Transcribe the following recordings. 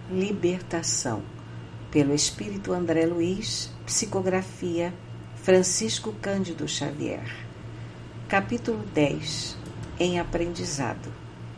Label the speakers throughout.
Speaker 1: Libertação, pelo Espírito André Luiz, psicografia Francisco Cândido Xavier. Capítulo 10. Em aprendizado.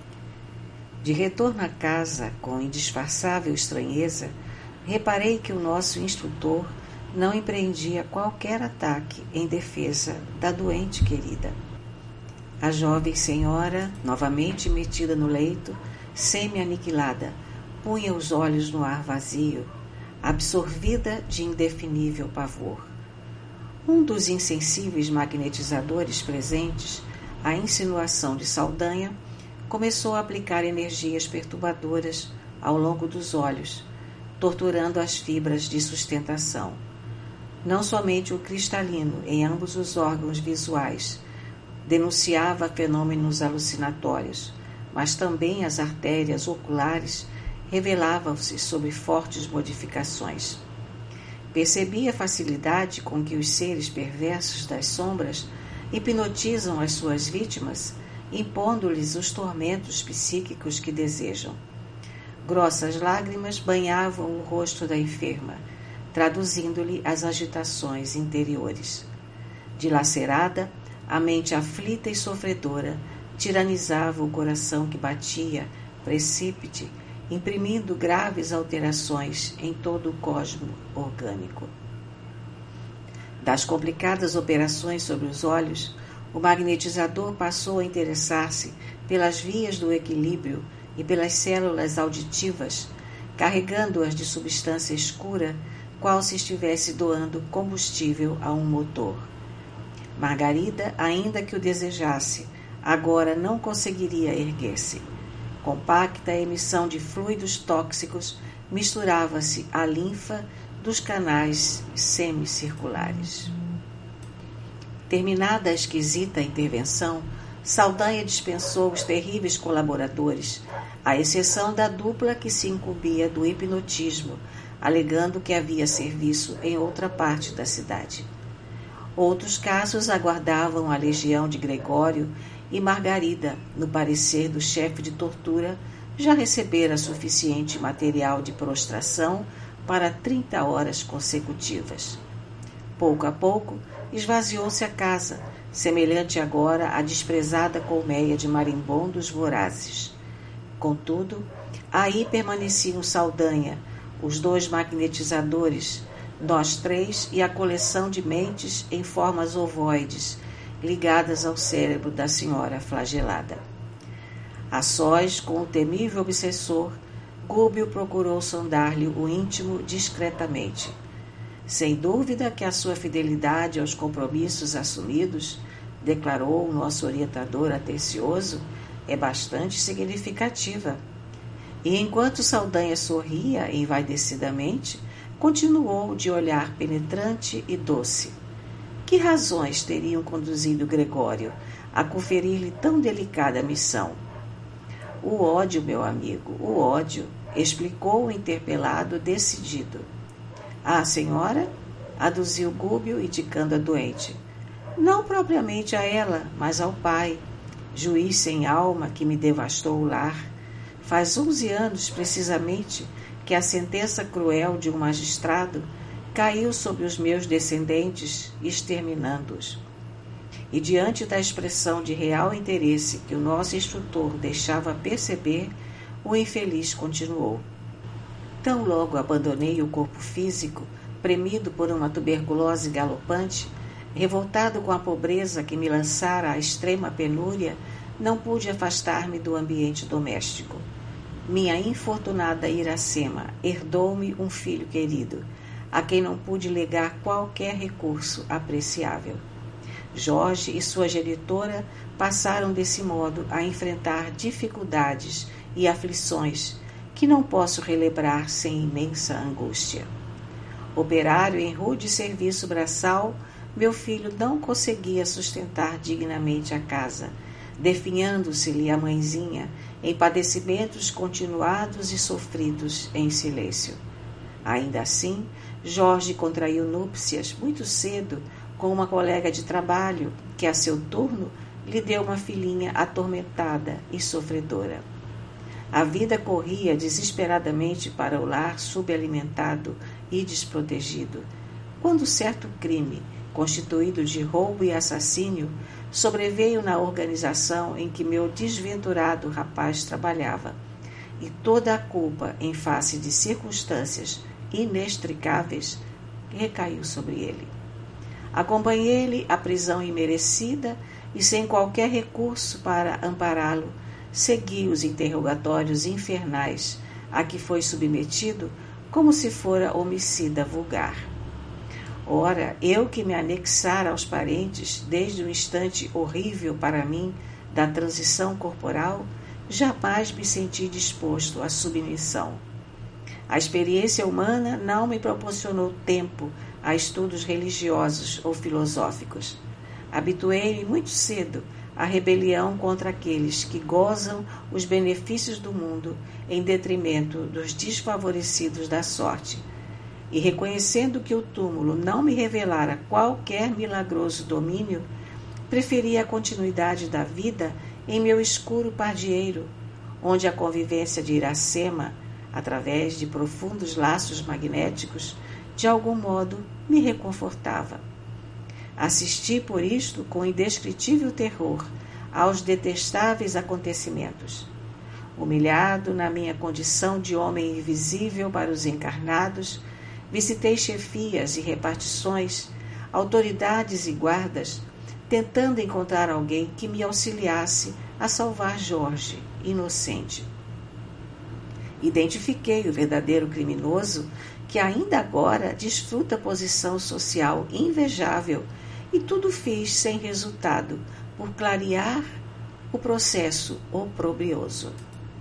Speaker 1: De retorno à casa, com indisfarçável estranheza, reparei que o nosso instrutor não empreendia qualquer ataque em defesa da doente querida. A jovem senhora, novamente metida no leito, semi-aniquilada, punha os olhos no ar vazio, absorvida de indefinível pavor. Um dos insensíveis magnetizadores presentes, a insinuação de Saldanha, começou a aplicar energias perturbadoras ao longo dos olhos, torturando as fibras de sustentação. Não somente o cristalino em ambos os órgãos visuais denunciava fenômenos alucinatórios, mas também as artérias oculares revelavam-se sob fortes modificações. Percebi a facilidade com que os seres perversos das sombras hipnotizam as suas vítimas, impondo-lhes os tormentos psíquicos que desejam. Grossas lágrimas banhavam o rosto da enferma, traduzindo-lhe as agitações interiores. Dilacerada, a mente aflita e sofredora tiranizava o coração que batia, precípite, imprimindo graves alterações em todo o cosmo orgânico. Das complicadas operações sobre os olhos, o magnetizador passou a interessar-se pelas vias do equilíbrio e pelas células auditivas, carregando-as de substância escura, qual se estivesse doando combustível a um motor. Margarida, ainda que o desejasse, agora não conseguiria erguer-se. Compacta emissão de fluidos tóxicos misturava-se à linfa dos canais semicirculares. Terminada a esquisita intervenção, Saldanha dispensou os terríveis colaboradores, à exceção da dupla que se incumbia do hipnotismo, alegando que havia serviço em outra parte da cidade. Outros casos aguardavam a legião de Gregório e Margarida, no parecer do chefe de tortura, já recebera suficiente material de prostração para 30 horas consecutivas. Pouco a pouco, esvaziou-se a casa, semelhante agora à desprezada colmeia de marimbondos vorazes. Contudo, aí permaneciam Saldanha, os dois magnetizadores, nós três e a coleção de mentes em formas ovoides, ligadas ao cérebro da senhora flagelada. A sós com o temível obsessor, Gúbio procurou sondar-lhe o íntimo discretamente. Sem dúvida que a sua fidelidade aos compromissos assumidos, declarou o nosso orientador atencioso, é bastante significativa. E enquanto Saldanha sorria envaidecidamente, continuou de olhar penetrante e doce. Que razões teriam conduzido Gregório a conferir-lhe tão delicada missão? O ódio, meu amigo, o ódio, explicou o interpelado decidido. À senhora? Aduziu Gúbio, indicando a doente. Não propriamente a ela, mas ao pai, juiz sem alma que me devastou o lar. Faz 11 anos, precisamente, que a sentença cruel de um magistrado caiu sobre os meus descendentes, exterminando-os. E diante da expressão de real interesse que o nosso instrutor deixava perceber, o infeliz continuou. Tão logo abandonei o corpo físico, premido por uma tuberculose galopante, revoltado com a pobreza que me lançara à extrema penúria, não pude afastar-me do ambiente doméstico. Minha infortunada Iracema herdou-me um filho querido, a quem não pude legar qualquer recurso apreciável. Jorge e sua genitora passaram desse modo a enfrentar dificuldades e aflições que não posso relembrar sem imensa angústia. Operário em rude serviço braçal, meu filho não conseguia sustentar dignamente a casa, definhando-se-lhe a mãezinha em padecimentos continuados e sofridos em silêncio. Ainda assim, Jorge contraiu núpcias muito cedo com uma colega de trabalho que, a seu turno, lhe deu uma filhinha atormentada e sofredora. A vida corria desesperadamente para o lar subalimentado e desprotegido, quando certo crime, constituído de roubo e assassínio, sobreveio na organização em que meu desventurado rapaz trabalhava, e toda a culpa, em face de circunstâncias inextricáveis, recaiu sobre ele. Acompanhei-lhe à prisão imerecida e, sem qualquer recurso para ampará-lo, segui os interrogatórios infernais a que foi submetido como se fora homicida vulgar. Ora, eu que me anexara aos parentes desde o instante horrível para mim da transição corporal, jamais me senti disposto à submissão. A experiência humana não me proporcionou tempo a estudos religiosos ou filosóficos. Habituei-me muito cedo à rebelião contra aqueles que gozam os benefícios do mundo em detrimento dos desfavorecidos da sorte, e reconhecendo que o túmulo não me revelara qualquer milagroso domínio, preferi a continuidade da vida em meu escuro pardieiro, onde a convivência de Iracema, através de profundos laços magnéticos, de algum modo me reconfortava. Assisti, por isto, com indescritível terror aos detestáveis acontecimentos. Humilhado na minha condição de homem invisível para os encarnados, visitei chefias e repartições, autoridades e guardas, tentando encontrar alguém que me auxiliasse a salvar Jorge, inocente. Identifiquei o verdadeiro criminoso que ainda agora desfruta posição social invejável, e tudo fiz sem resultado, por clarear o processo oprobioso.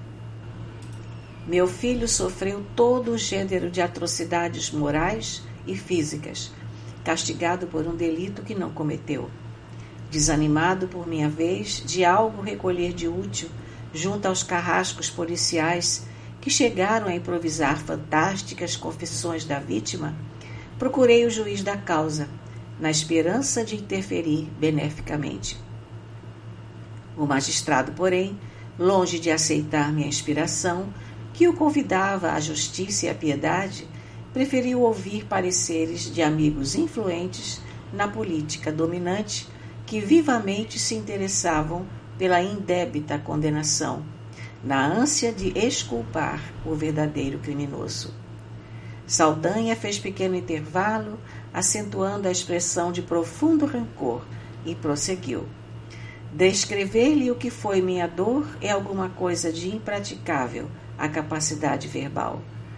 Speaker 1: Meu filho sofreu todo o gênero de atrocidades morais e físicas, castigado por um delito que não cometeu. Desanimado por minha vez de algo recolher de útil junto aos carrascos policiais que chegaram a improvisar fantásticas confissões da vítima, procurei o juiz da causa, na esperança de interferir beneficamente. O magistrado, porém, longe de aceitar minha inspiração, que o convidava à justiça e à piedade, preferiu ouvir pareceres de amigos influentes na política dominante que vivamente se interessavam pela indébita condenação, na ânsia de exculpar o verdadeiro criminoso. Saldanha fez pequeno intervalo, acentuando a expressão de profundo rancor, e prosseguiu. Descrever-lhe o que foi minha dor é alguma coisa de impraticável à capacidade verbal.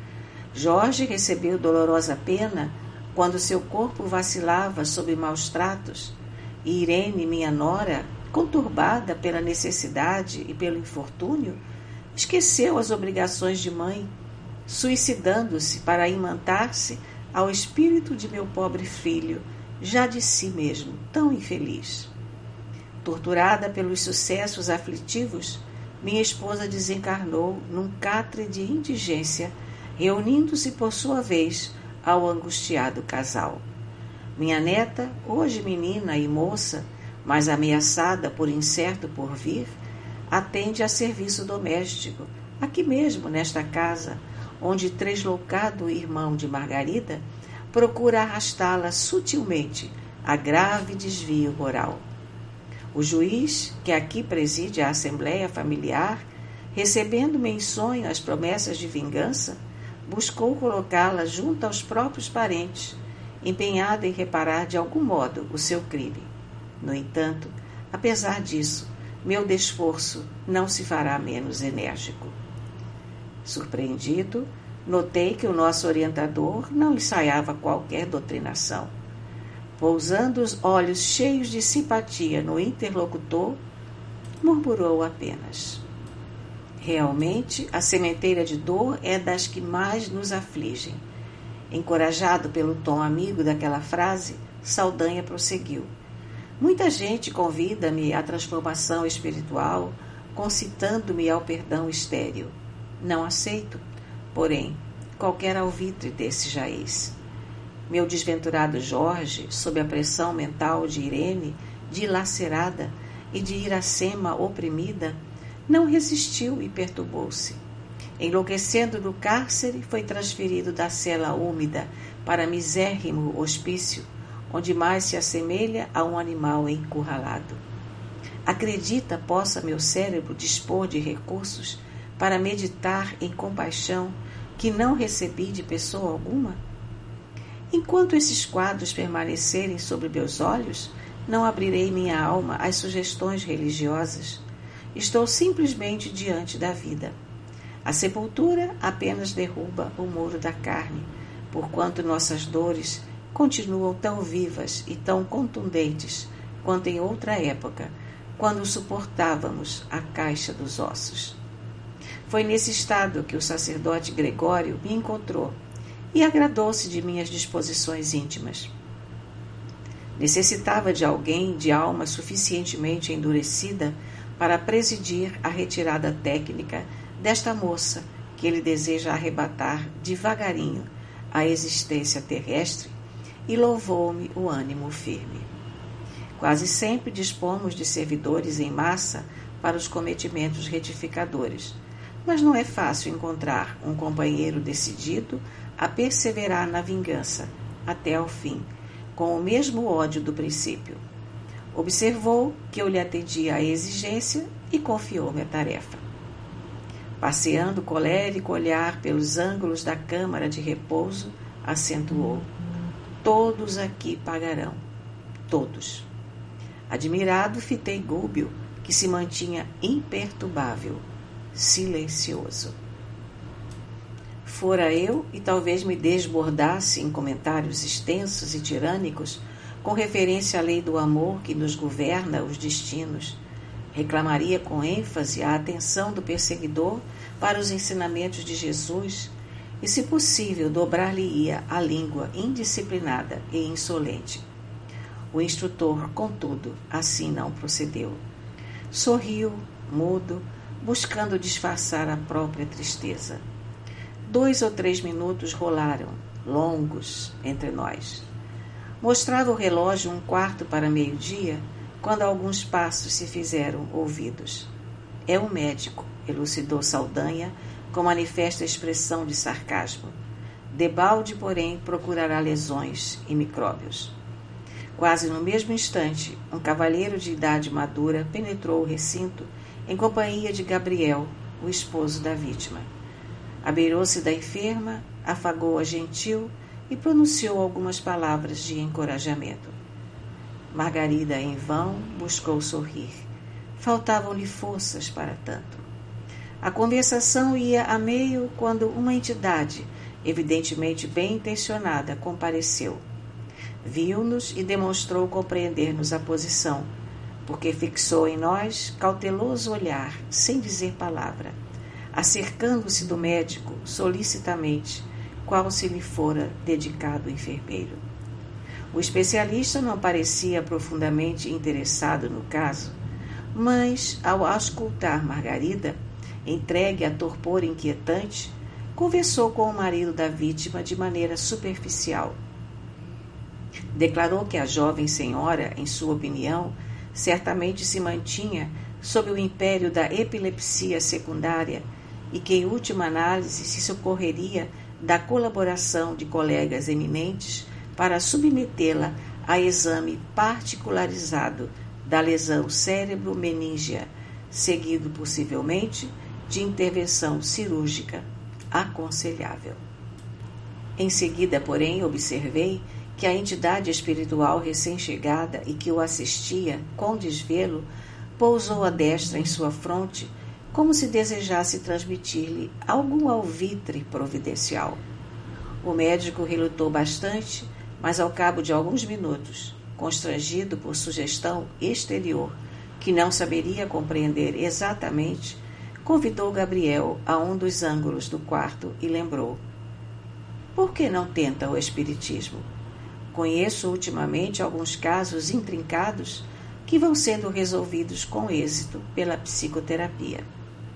Speaker 1: Jorge recebeu dolorosa pena quando seu corpo vacilava sob maus tratos, e Irene, minha nora, conturbada pela necessidade e pelo infortúnio, esqueceu as obrigações de mãe, suicidando-se para imantar-se ao espírito de meu pobre filho, já de si mesmo tão infeliz. Torturada pelos sucessos aflitivos, minha esposa desencarnou num catre de indigência, reunindo-se por sua vez ao angustiado casal. Minha neta, hoje menina e moça, mas ameaçada por incerto porvir, atende a serviço doméstico, aqui mesmo nesta casa, onde tresloucado irmão de Margarida procura arrastá-la sutilmente a grave desvio moral. O juiz, que aqui preside a Assembleia Familiar, recebendo-me em sonho as promessas de vingança, buscou colocá-la junto aos próprios parentes, empenhado em reparar de algum modo o seu crime. No entanto, apesar disso, meu desforço não se fará menos enérgico. Surpreendido, notei que o nosso orientador não ensaiava qualquer doutrinação. Pousando os olhos cheios de simpatia no interlocutor, murmurou apenas. Realmente, a sementeira de dor é das que mais nos afligem. Encorajado pelo tom amigo daquela frase, Saldanha prosseguiu. Muita gente convida-me à transformação espiritual, concitando-me ao perdão estéril. Não aceito, porém, qualquer alvitre desse jaez. Meu desventurado Jorge, sob a pressão mental de Irene, dilacerada, e de Iracema oprimida, não resistiu e perturbou-se. Enlouquecendo no cárcere, foi transferido da cela úmida para misérrimo hospício, onde mais se assemelha a um animal encurralado. Acredita possa meu cérebro dispor de recursos para meditar em compaixão que não recebi de pessoa alguma? Enquanto esses quadros permanecerem sobre meus olhos, não abrirei minha alma às sugestões religiosas. Estou simplesmente diante da vida. A sepultura apenas derruba o muro da carne, porquanto nossas dores continuam tão vivas e tão contundentes quanto em outra época, quando suportávamos a caixa dos ossos. Foi nesse estado que o sacerdote Gregório me encontrou e agradou-se de minhas disposições íntimas. Necessitava de alguém de alma suficientemente endurecida para presidir a retirada técnica desta moça que ele deseja arrebatar devagarinho à existência terrestre, e louvou-me o ânimo firme. Quase sempre dispomos de servidores em massa para os cometimentos retificadores, mas não é fácil encontrar um companheiro decidido a perseverar na vingança até ao fim, com o mesmo ódio do princípio. Observou que eu lhe atendia à exigência e confiou-me a tarefa. Passeando colérico olhar pelos ângulos da câmara de repouso, acentuou: todos aqui pagarão, todos. Admirado, fitei Gúbio, que se mantinha imperturbável, silencioso. Fora eu, e talvez me desbordasse em comentários extensos e tirânicos com referência à lei do amor que nos governa os destinos, reclamaria com ênfase a atenção do perseguidor para os ensinamentos de Jesus e, se possível, dobrar-lhe-ia a língua indisciplinada e insolente. O instrutor, contudo, assim não procedeu. Sorriu, mudo, buscando disfarçar a própria tristeza. 2 ou 3 minutos rolaram, longos, entre nós. Mostrava o relógio 1/4 para meio-dia, quando alguns passos se fizeram ouvidos. É o médico, elucidou Saldanha, com manifesta expressão de sarcasmo. Debalde, porém, procurará lesões e micróbios. Quase no mesmo instante, um cavalheiro de idade madura penetrou o recinto em companhia de Gabriel, o esposo da vítima. Abeirou-se da enferma, afagou-a gentil e pronunciou algumas palavras de encorajamento. Margarida, em vão, buscou sorrir. Faltavam-lhe forças para tanto. A conversação ia a meio quando uma entidade, evidentemente bem intencionada, compareceu. Viu-nos e demonstrou compreender-nos a posição, porque fixou em nós cauteloso olhar, sem dizer palavra, acercando-se do médico solicitamente, qual se lhe fora dedicado enfermeiro. O especialista não parecia profundamente interessado no caso, mas, ao auscultar Margarida, entregue a torpor inquietante, conversou com o marido da vítima de maneira superficial. Declarou que a jovem senhora, em sua opinião, certamente se mantinha sob o império da epilepsia secundária e que, em última análise, se socorreria da colaboração de colegas eminentes para submetê-la a exame particularizado da lesão cérebro-meníngea, seguido possivelmente de intervenção cirúrgica aconselhável. Em seguida, porém, observei que a entidade espiritual recém-chegada e que o assistia com desvelo pousou a destra em sua fronte, como se desejasse transmitir-lhe algum alvitre providencial. O médico relutou bastante, mas ao cabo de alguns minutos, constrangido por sugestão exterior, que não saberia compreender exatamente, convidou Gabriel a um dos ângulos do quarto e lembrou: por que não tenta o espiritismo? Conheço ultimamente alguns casos intrincados que vão sendo resolvidos com êxito pela psicoterapia.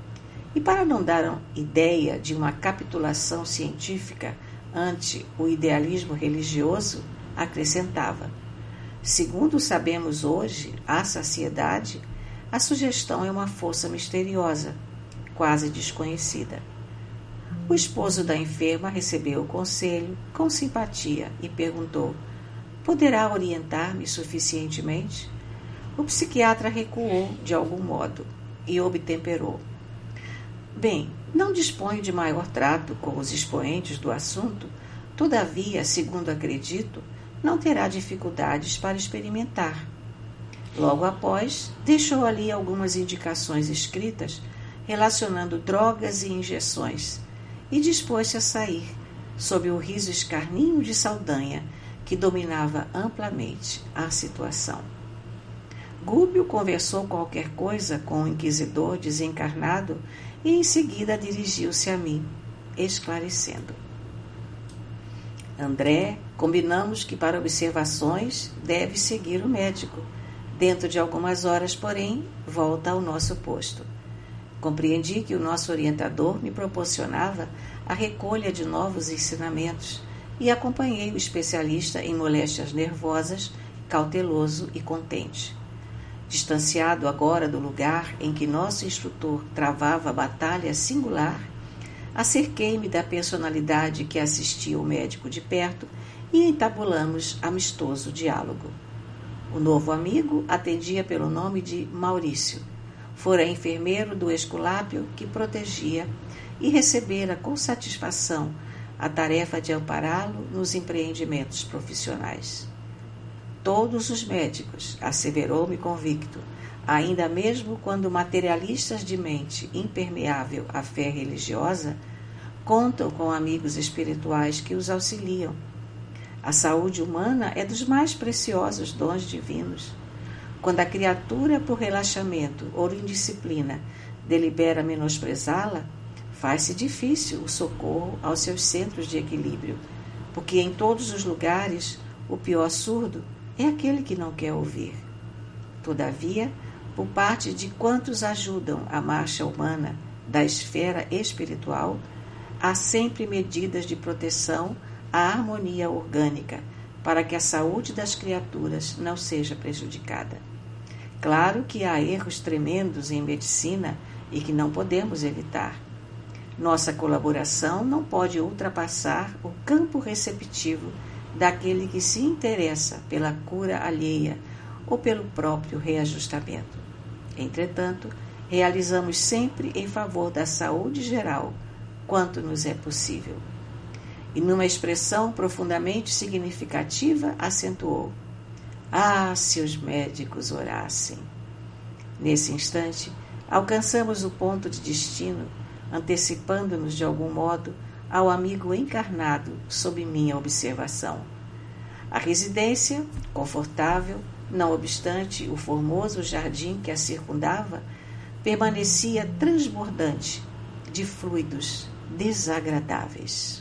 Speaker 1: E para não dar ideia de uma capitulação científica ante o idealismo religioso, acrescentava: segundo sabemos hoje, à saciedade, a sugestão é uma força misteriosa, quase desconhecida. O esposo da enferma recebeu o conselho com simpatia e perguntou: poderá orientar-me suficientemente? O psiquiatra recuou de algum modo e obtemperou: bem, não disponho de maior trato com os expoentes do assunto, todavia, segundo acredito, não terá dificuldades para experimentar. Logo após, deixou ali algumas indicações escritas relacionando drogas e injeções e dispôs-se a sair, sob o riso escarninho de Saldanha, que dominava amplamente a situação. Gúbio conversou qualquer coisa com o inquisidor desencarnado e em seguida dirigiu-se a mim, esclarecendo: André, combinamos que para observações deve seguir o médico. Dentro de algumas horas, porém, volta ao nosso posto. Compreendi que o nosso orientador me proporcionava a recolha de novos ensinamentos e acompanhei o especialista em moléstias nervosas, cauteloso e contente. Distanciado agora do lugar em que nosso instrutor travava batalha singular, acerquei-me da personalidade que assistia o médico de perto e entabulamos amistoso diálogo. O novo amigo atendia pelo nome de Maurício. Fora enfermeiro do Esculápio que protegia e recebera com satisfação a tarefa de ampará-lo nos empreendimentos profissionais. Todos os médicos, asseverou-me convicto, ainda mesmo quando materialistas de mente impermeável à fé religiosa, contam com amigos espirituais que os auxiliam. A saúde humana é dos mais preciosos dons divinos. Quando a criatura, por relaxamento ou indisciplina, delibera menosprezá-la, faz-se difícil o socorro aos seus centros de equilíbrio, porque em todos os lugares o pior surdo é aquele que não quer ouvir. Todavia, por parte de quantos ajudam a marcha humana da esfera espiritual, há sempre medidas de proteção à harmonia orgânica, para que a saúde das criaturas não seja prejudicada. Claro que há erros tremendos em medicina e que não podemos evitar. Nossa colaboração não pode ultrapassar o campo receptivo daquele que se interessa pela cura alheia ou pelo próprio reajustamento. Entretanto, realizamos sempre em favor da saúde geral, quanto nos é possível. E numa expressão profundamente significativa, acentuou: ah, se os médicos orassem! Nesse instante, alcançamos o ponto de destino, antecipando-nos de algum modo ao amigo encarnado sob minha observação. A residência, confortável, não obstante o formoso jardim que a circundava, permanecia transbordante de fluidos desagradáveis.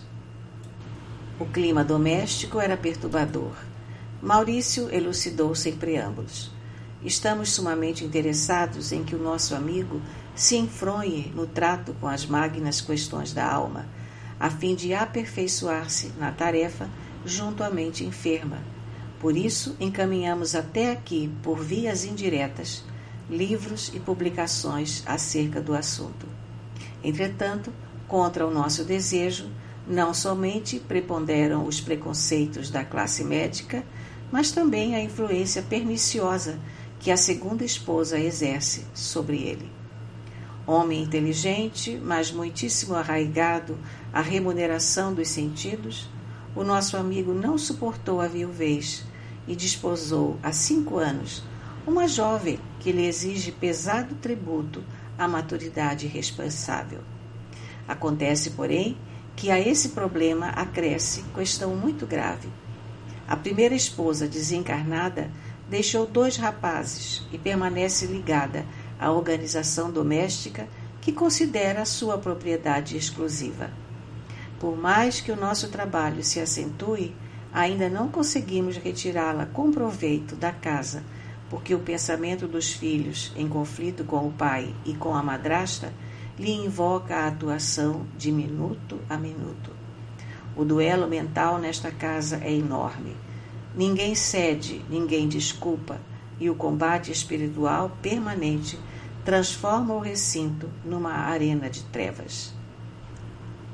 Speaker 1: O clima doméstico era perturbador. Maurício elucidou sem preâmbulos. Estamos sumamente interessados em que o nosso amigo se enfronhe no trato com as magnas questões da alma, a fim de aperfeiçoar-se na tarefa junto à mente enferma. Por isso, encaminhamos até aqui, por vias indiretas, livros e publicações acerca do assunto. Entretanto, contra o nosso desejo, não somente preponderam os preconceitos da classe médica, mas também a influência perniciosa que a segunda esposa exerce sobre ele. Homem inteligente, mas muitíssimo arraigado à remuneração dos sentidos, o nosso amigo não suportou a viuvez e desposou há 5 anos uma jovem que lhe exige pesado tributo à maturidade responsável. Acontece, porém, que a esse problema acresce questão muito grave. A primeira esposa desencarnada deixou 2 rapazes e permanece ligada à organização doméstica que considera sua propriedade exclusiva. Por mais que o nosso trabalho se acentue, ainda não conseguimos retirá-la com proveito da casa, porque o pensamento dos filhos, em conflito com o pai e com a madrasta, lhe invoca a atuação de minuto a minuto. O duelo mental nesta casa é enorme. Ninguém cede, ninguém desculpa, e o combate espiritual permanente transforma o recinto numa arena de trevas.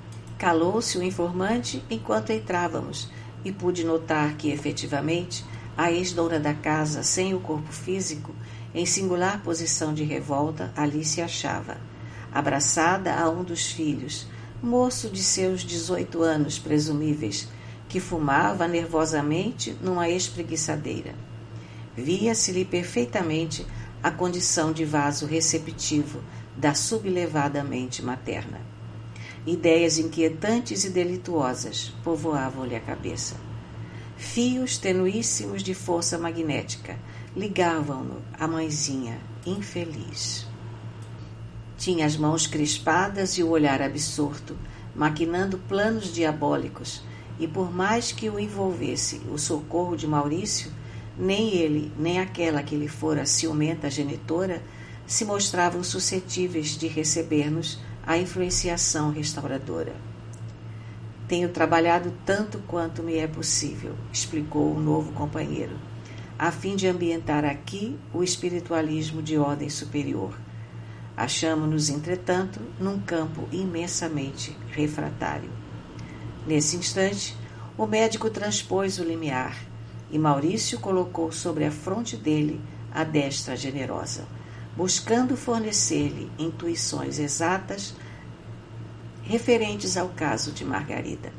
Speaker 1: Calou-se o informante enquanto entrávamos e pude notar que, efetivamente, a ex-dona da casa, sem o corpo físico, em singular posição de revolta, ali se achava, abraçada a um dos filhos, moço de seus 18 anos presumíveis, que fumava nervosamente numa espreguiçadeira. Via-se-lhe perfeitamente a condição de vaso receptivo da sublevada mente materna. Ideias inquietantes e delituosas povoavam-lhe a cabeça. Fios tenuíssimos de força magnética ligavam-no à mãezinha infeliz. Tinha as mãos crispadas e o olhar absorto, maquinando planos diabólicos, e por mais que o envolvesse o socorro de Maurício, nem ele, nem aquela que lhe fora ciumenta genitora, se mostravam suscetíveis de receber-nos a influenciação restauradora. Tenho trabalhado tanto quanto me é possível, explicou o novo companheiro, a fim de ambientar aqui o espiritualismo de ordem superior. Achamo-nos, entretanto, num campo imensamente refratário. Nesse instante, o médico transpôs o limiar e Maurício colocou sobre a fronte dele a destra generosa, buscando fornecer-lhe intuições exatas referentes ao caso de Margarida.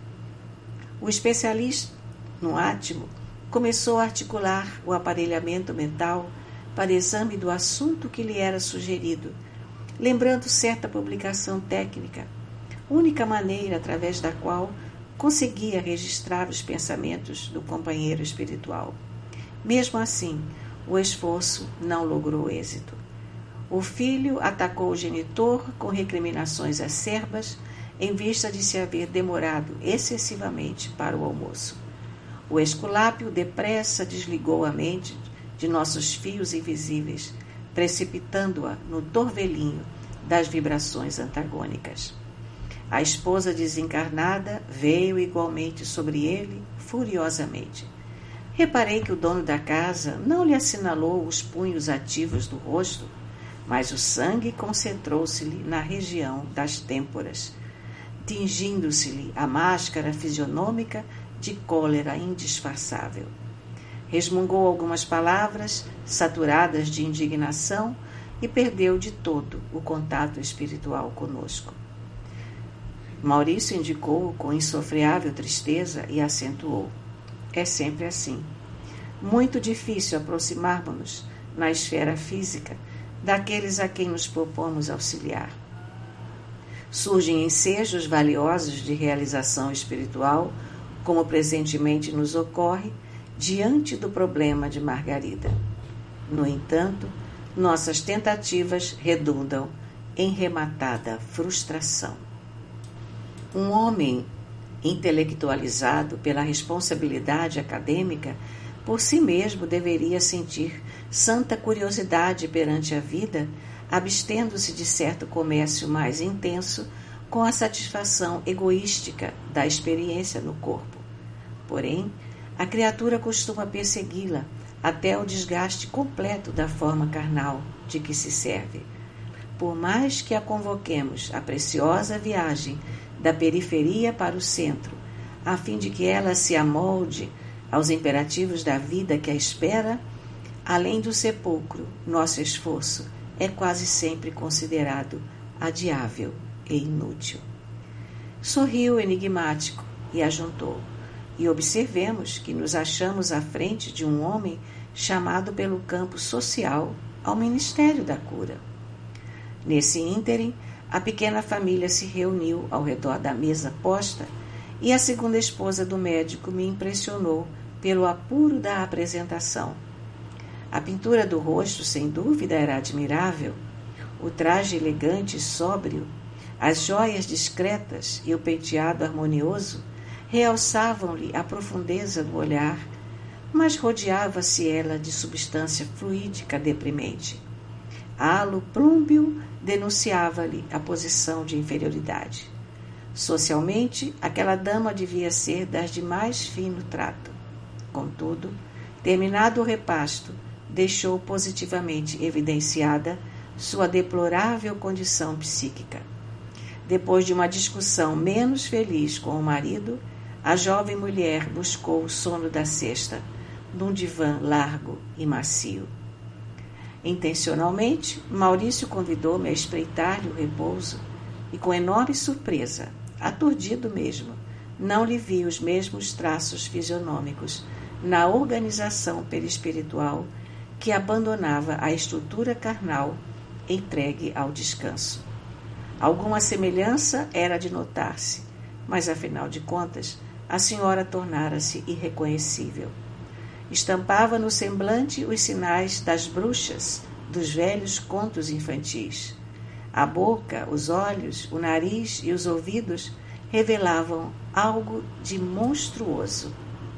Speaker 1: O especialista no átimo começou a articular o aparelhamento mental para exame do assunto que lhe era sugerido, lembrando certa publicação técnica, única maneira através da qual conseguia registrar os pensamentos do companheiro espiritual. Mesmo assim, o esforço não logrou êxito. O filho atacou o genitor com recriminações acerbas em vista de se haver demorado excessivamente para o almoço. O esculápio depressa desligou a mente de nossos fios invisíveis, precipitando-a no torvelinho das vibrações antagônicas. A esposa desencarnada veio igualmente sobre ele furiosamente. Reparei que o dono da casa não lhe assinalou os punhos ativos do rosto, mas o sangue concentrou-se-lhe na região das têmporas, tingindo-se-lhe a máscara fisionômica de cólera indisfarçável. Resmungou algumas palavras, saturadas de indignação, e perdeu de todo o contato espiritual conosco. Maurício indicou-o com insofreável tristeza e acentuou: é sempre assim. Muito difícil aproximarmos-nos, na esfera física, daqueles a quem nos propomos auxiliar. Surgem ensejos valiosos de realização espiritual, como presentemente nos ocorre, diante do problema de Margarida. No entanto, nossas tentativas redundam em rematada frustração. Um homem intelectualizado pela responsabilidade acadêmica, por si mesmo deveria sentir santa curiosidade perante a vida, abstendo-se de certo comércio mais intenso com a satisfação egoística da experiência no corpo. Porém, a criatura costuma persegui-la até o desgaste completo da forma carnal de que se serve. Por mais que a convoquemos à preciosa viagem da periferia para o centro, a fim de que ela se amolde aos imperativos da vida que a espera, além do sepulcro, nosso esforço é quase sempre considerado adiável e inútil. Sorriu enigmático e ajuntou: e observemos que nos achamos à frente de um homem chamado pelo campo social ao Ministério da Cura. Nesse ínterim, a pequena família se reuniu ao redor da mesa posta e a segunda esposa do médico me impressionou pelo apuro da apresentação. A pintura do rosto, sem dúvida, era admirável. O traje elegante e sóbrio, as joias discretas e o penteado harmonioso realçavam-lhe a profundeza do olhar, mas rodeava-se ela de substância fluídica deprimente. Halo plúmbeo denunciava-lhe a posição de inferioridade. Socialmente, aquela dama devia ser das de mais fino trato. Contudo, terminado o repasto, deixou positivamente evidenciada sua deplorável condição psíquica. Depois de uma discussão menos feliz com o marido, a jovem mulher buscou o sono da sesta, num divã largo e macio. Intencionalmente, Maurício convidou-me a espreitar-lhe o repouso e, com enorme surpresa, aturdido mesmo, não lhe vi os mesmos traços fisionômicos na organização perispiritual que abandonava a estrutura carnal entregue ao descanso. Alguma semelhança era de notar-se, mas, afinal de contas, a senhora tornara-se irreconhecível. Estampava no semblante os sinais das bruxas dos velhos contos infantis. A boca, os olhos, o nariz e os ouvidos revelavam algo de monstruoso.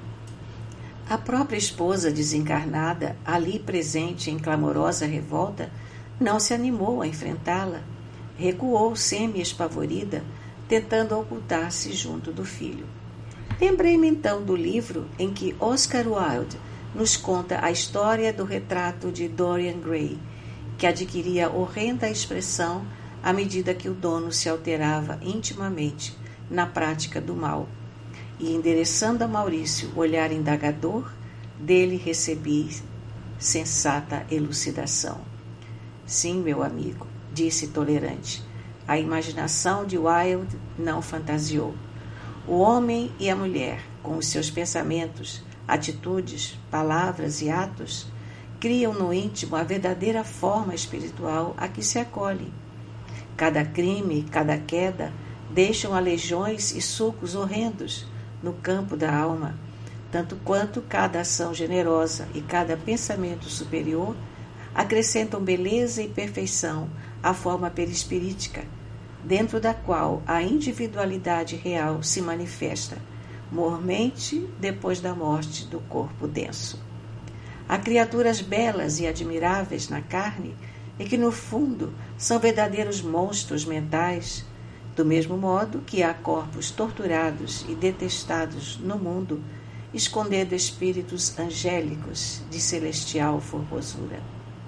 Speaker 1: A própria esposa desencarnada, ali presente em clamorosa revolta, não se animou a enfrentá-la. Recuou semi-espavorida, tentando ocultar-se junto do filho. Lembrei-me então do livro em que Oscar Wilde nos conta a história do retrato de Dorian Gray, que adquiria horrenda expressão à medida que o dono se alterava intimamente na prática do mal. E, endereçando a Maurício o olhar indagador, dele recebi sensata elucidação. Sim, meu amigo, disse tolerante, a imaginação de Wilde não fantasiou. O homem e a mulher, com os seus pensamentos, atitudes, palavras e atos, criam no íntimo a verdadeira forma espiritual a que se acolhem. Cada crime, cada queda, deixam aleijões e sulcos horrendos no campo da alma, tanto quanto cada ação generosa e cada pensamento superior acrescentam beleza e perfeição à forma perispirítica, dentro da qual a individualidade real se manifesta, mormente depois da morte do corpo denso. Há criaturas belas e admiráveis na carne e que, no fundo, são verdadeiros monstros mentais, do mesmo modo que há corpos torturados e detestados no mundo, escondendo espíritos angélicos de celestial formosura.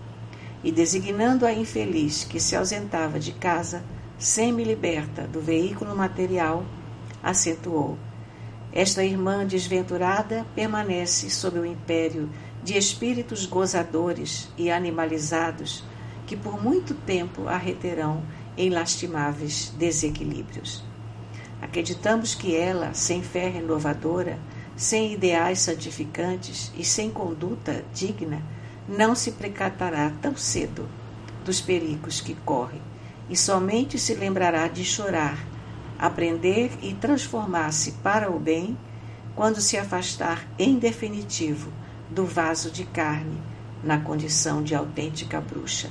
Speaker 1: E designando a infeliz que se ausentava de casa, semi-liberta do veículo material, acentuou: esta irmã desventurada permanece sob o império de espíritos gozadores e animalizados que por muito tempo a reterão em lastimáveis desequilíbrios. Acreditamos que ela, sem fé renovadora, sem ideais santificantes e sem conduta digna, não se precatará tão cedo dos perigos que corre e somente se lembrará de chorar, aprender e transformar-se para o bem quando se afastar em definitivo do vaso de carne na condição de autêntica bruxa.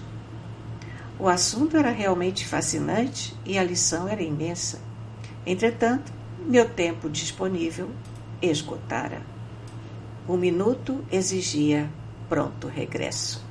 Speaker 1: O assunto era realmente fascinante e a lição era imensa. Entretanto, meu tempo disponível esgotara. O minuto exigia pronto regresso.